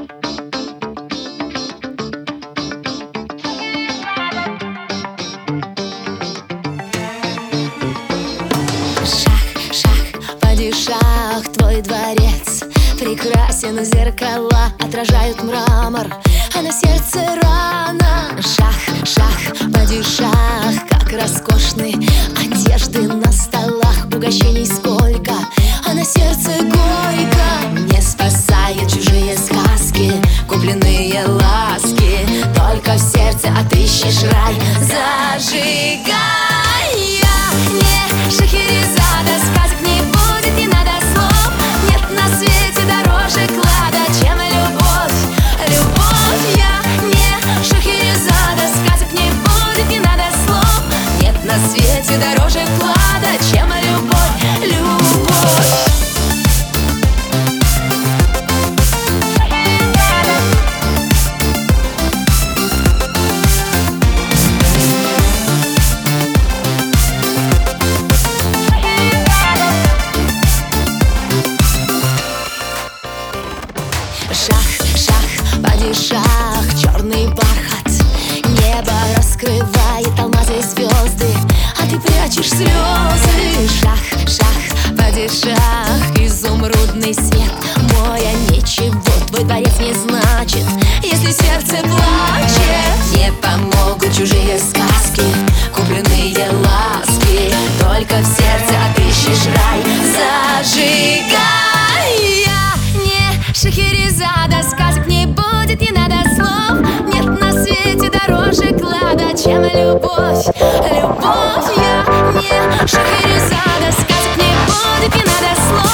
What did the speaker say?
Шах, шах, падишах, твой дворец прекрасен, зеркала отражают мрамор, а на сердце рана. Шах, шах, падишах, как роскошны одежды на столах, угощений сколько, а на сердце горько. Не спасают чужие сказки, купленные ласки, только в сердце отыщешь рай. Зажигай! Я не Шахерезада, сказок не будет, не надо слов. Нет на свете дороже клада, чем любовь, любовь. Я не Шахерезада, сказок не будет, не надо слов. Нет на свете дороже клада, чем любовь, любовь. Шах, шах, падишах, черный бархат, небо раскрывает алмазы и звезды, а ты прячешь слезы. Шах, шах, падишах, изумрудный свет мой, а ничего твой дворец не значит, если сердце плачет. Не помогут чужие сказки, купленные ласки, только в сердце отыщешь рай. Зажигай! Шахерезада, сказок не будет, не надо слов. Нет на свете дороже клада, чем любовь, любовь. Я не Шахерезада, сказок не будет, не надо слов.